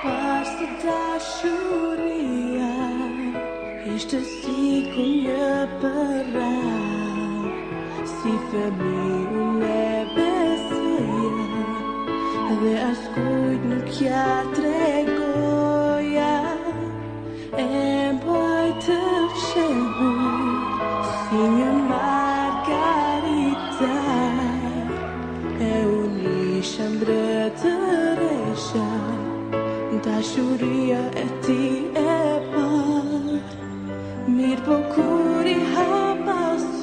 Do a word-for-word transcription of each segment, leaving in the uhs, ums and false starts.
Pasta dashuria ishte si ku një përrau, si fëmi unë e besoja dhe askujt nuk ja tregoja, e mbaj të fshehur si një margarita, e unë isha mbretëresha, dashuria e ti e parë. Mirë po kur i hapa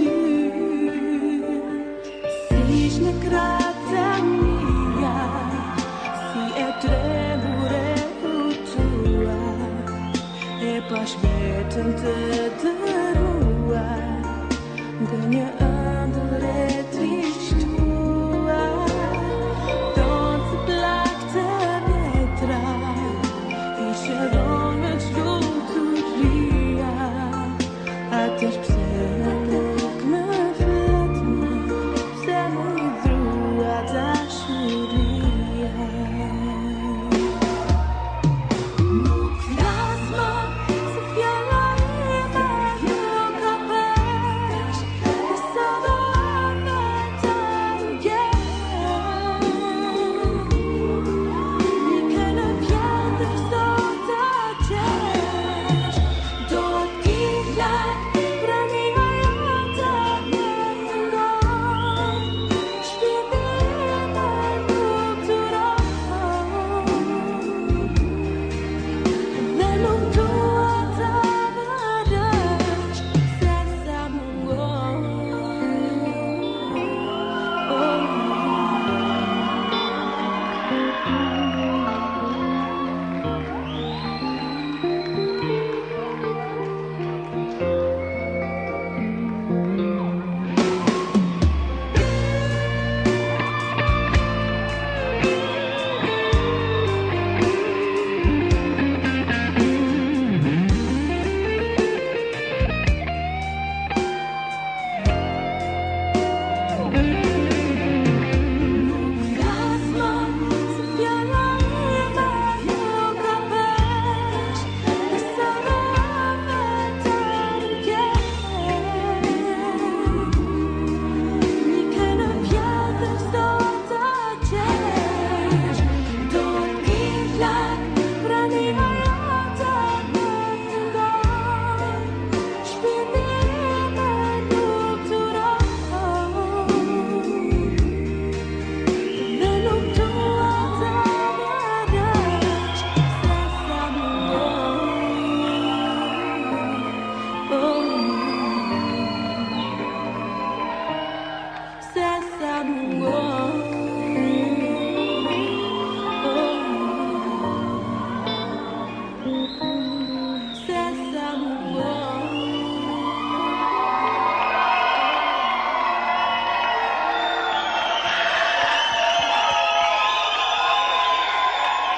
sytë, siç në krata mia, si e tremur e hutua, e pash vetëm të dërmuar nga një